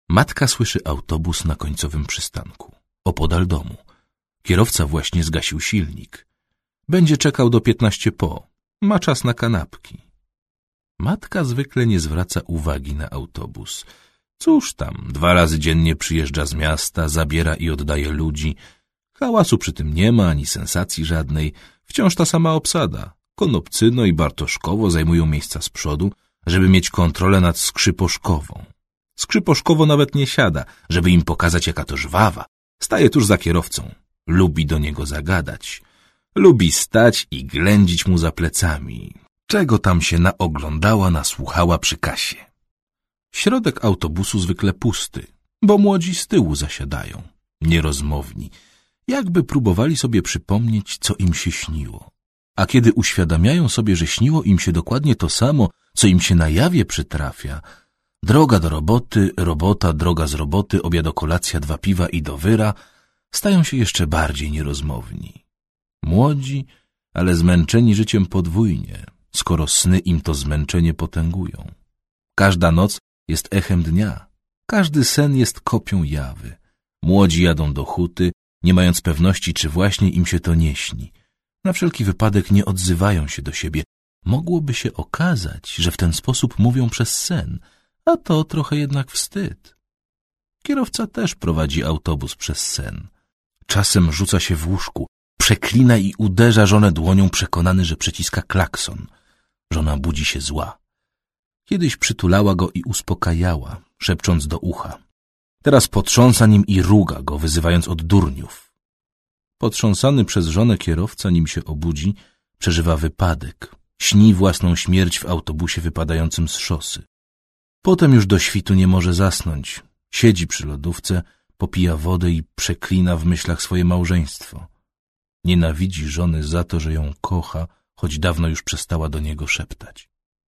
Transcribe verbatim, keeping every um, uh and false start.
Matka słyszy autobus na końcowym przystanku, opodal domu. Kierowca właśnie zgasił silnik. Będzie czekał do piętnaście po. Ma czas na kanapki. Matka zwykle nie zwraca uwagi na autobus. Cóż tam, dwa razy dziennie przyjeżdża z miasta, zabiera i oddaje ludzi. Hałasu przy tym nie ma, ani sensacji żadnej. Wciąż ta sama obsada. Konopcyno i Bartoszkowo zajmują miejsca z przodu, żeby mieć kontrolę nad Skrzyposzkową. Skrzyposzkowo nawet nie siada, żeby im pokazać, jaka to żwawa. Staje tuż za kierowcą. Lubi do niego zagadać. Lubi stać i ględzić mu za plecami. Czego tam się naoglądała, nasłuchała przy kasie. Środek autobusu zwykle pusty, bo młodzi z tyłu zasiadają, nierozmowni, jakby próbowali sobie przypomnieć, co im się śniło. A kiedy uświadamiają sobie, że śniło im się dokładnie to samo, co im się na jawie przytrafia, droga do roboty, robota, droga z roboty, obiad, kolacja, dwa piwa i do wyra, stają się jeszcze bardziej nierozmowni. Młodzi, ale zmęczeni życiem podwójnie, skoro sny im to zmęczenie potęgują. Każda noc jest echem dnia, każdy sen jest kopią jawy. Młodzi jadą do huty, nie mając pewności, czy właśnie im się to nie śni. Na wszelki wypadek nie odzywają się do siebie. Mogłoby się okazać, że w ten sposób mówią przez sen, a to trochę jednak wstyd. Kierowca też prowadzi autobus przez sen. Czasem rzuca się w łóżku, przeklina i uderza żonę dłonią, przekonany, że przyciska klakson. Żona budzi się zła. Kiedyś przytulała go i uspokajała, szepcząc do ucha. Teraz potrząsa nim i ruga go, wyzywając od durniów. Potrząsany przez żonę kierowca, nim się obudzi, przeżywa wypadek. Śni własną śmierć w autobusie wypadającym z szosy. Potem już do świtu nie może zasnąć. Siedzi przy lodówce, popija wodę i przeklina w myślach swoje małżeństwo. Nienawidzi żony za to, że ją kocha, choć dawno już przestała do niego szeptać.